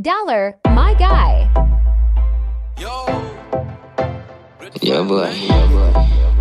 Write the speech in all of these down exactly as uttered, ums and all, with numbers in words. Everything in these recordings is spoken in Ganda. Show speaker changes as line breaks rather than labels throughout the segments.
Dollar, my guy.
Yo.
Yeah, boy. Yeah, boy.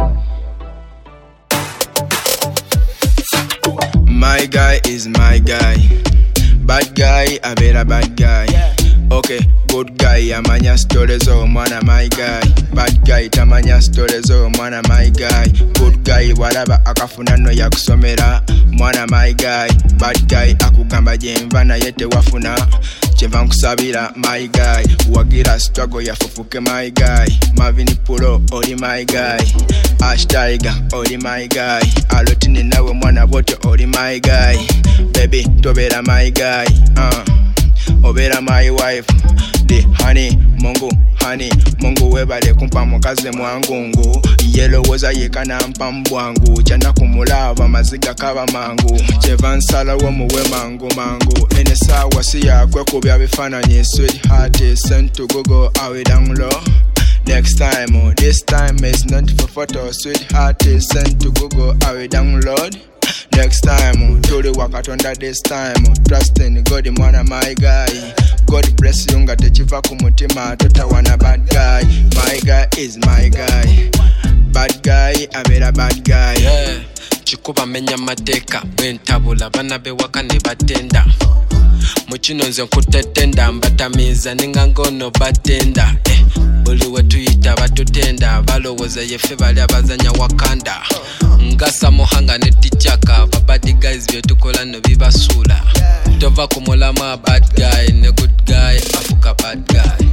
My guy is my guy. Bad guy, I bet a bad guy. Okay, good guy, amanya stories zo mwana my guy. Bad guy, tamanya stories zo mwana my guy. Good guy, walaba akafuna no yakusomera mwana my guy. Bad guy, akugamba jemva na yete wafuna chenva nkusabira my guy. Wagira struggle yafufuke my guy. Marvin Pulo, oli my guy. Ash Tiger, oli my guy. Alotine nawe mwana bote, oli my guy. Baby, tobera my guy. Uh. Obera my wife, the honey, mungu, honey, mungu webale kumpa mukaze mwangungu. Yellow was a yekana mpambwangu, chana kumulava maziga kaba mangu. Chevan sala wa muwe mangu mangu. Ene sawa siya kwe kubya bifananye. Sweetheart is sent to Google, awe down low. Next time, oh, this time is not for photo. Sweetheart is sent to Google, awe download. Next time, oh, tuli wakatonda this time, oh, trust in God, mwana my guy. God bless you, nga techiva kumutima, tota wana bad guy. My guy is my guy. Bad guy, abera bad guy.
Yeah, chikuba menya mateka, bentabula bana bewaka ne batenda. Muchino nze nkutetenda, mbatamiza ninga ngono batenda. Eh, buli wetuyita batutenda, balowooza yefe bali abazanya Wakanda. Ngasa muhanga ne tichaka, babadi guys byetukola no bibasula. Tova kumulama bad guy, ne good guy, afuka bad guy.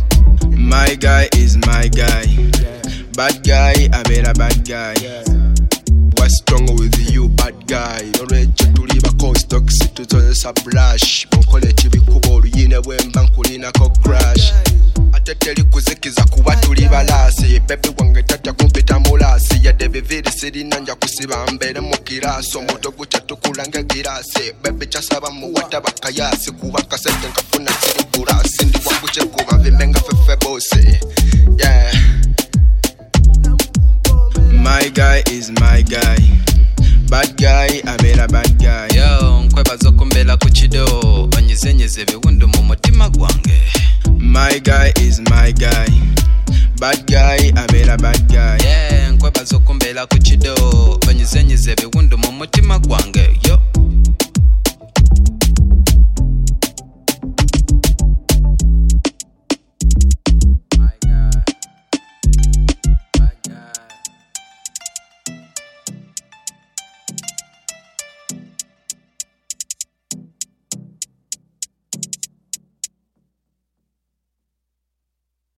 My guy is my guy. Bad guy, abera bad guy. What's wrong with you, bad guy? Oreche tuliba cause toxic to the brush. Monkole chibikubo oluyine bwemba nkulina ko crash. Ateteli kuzikiza kuba tuli balasi. Baby wange tata kumpita mulasi. Yade biviri siri nanja kusiba mbere mu kirasi. Omuto guca tukulanga girasi. Baby chasaba mu wata bakayasi. Kuba kasete nkafuna siri kurasi. Ndi wakuche kuba vimenga fefe bose. Yeah. My guy is my guy. Bad guy, abera bad guy.
Yo, nkweba zokumbela kuchido. Onyizenyeze biwundu mu mutima gwange.
My guy is my guy. Bad guy, abera bad guy.
Yeah, nkweba zokumbela kuchido. Onyizenyeze biwundu mu mutima gwange. Yo.